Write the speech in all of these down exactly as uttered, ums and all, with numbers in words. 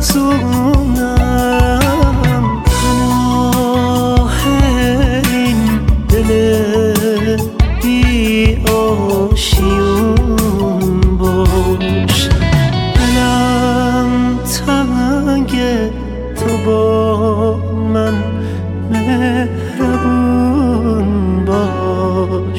محزونم، پناه این دل بی آشیون باش. دلم تنگه تو با من مهربون باش.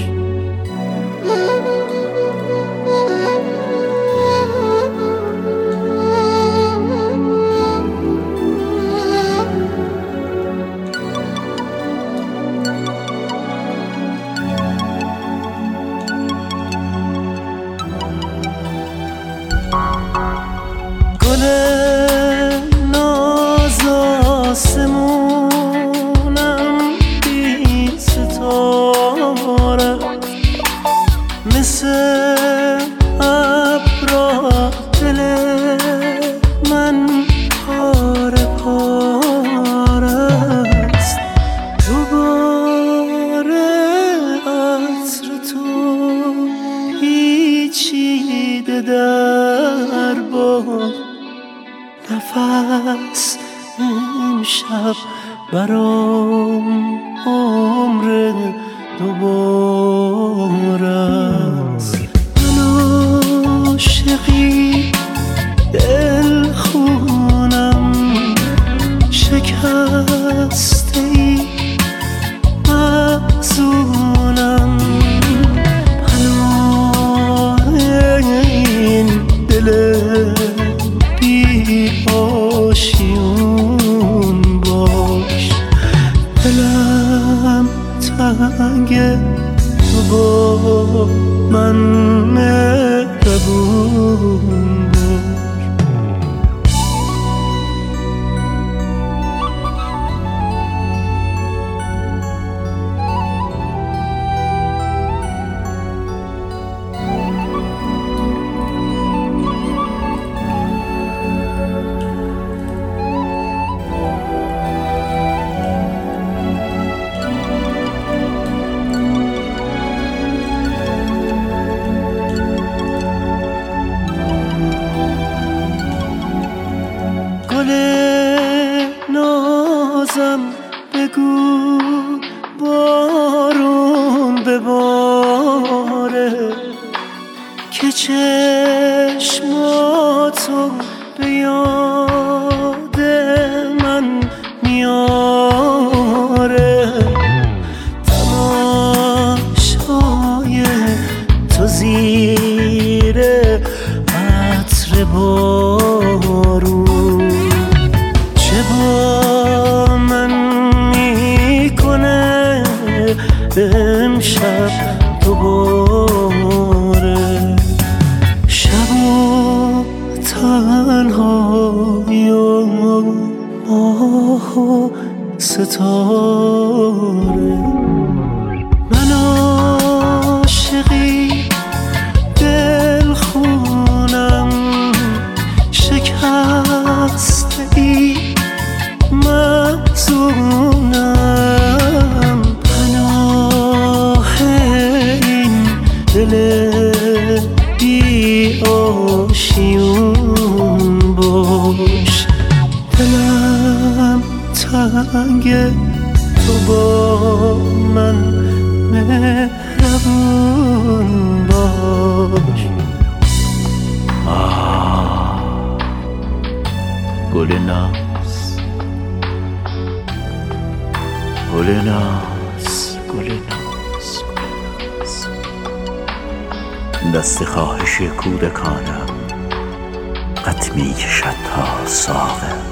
گل ناز آسمونم بی ستاره، مثل ابرا دل من پاره پاره است. دوباره عطر تو پیچیده در باد، نفس امشب برام عمر دوباره است. من عاشقی دل خونم، شکسته ای محزونم، پناه این دل بی آشیون باش. دلم تنگه تو با من مهربون باش. گل نازم بگو بارون بباره، که چشماتو به یاد من میاره. تماشای تو زیر عطر بارون چه با من میکنه امشب دوباره. شب و تنهایی و ماه و ستاره، من عاشقی دل خونم، شکسته ای محزونم، پناه این دل بی آشیون باش. دلم تنگه تو با من مهربون باش. آه گل ناز، گل ناز، گل ناز، دست خواهش کودکانم قد می کشد تا ساغر.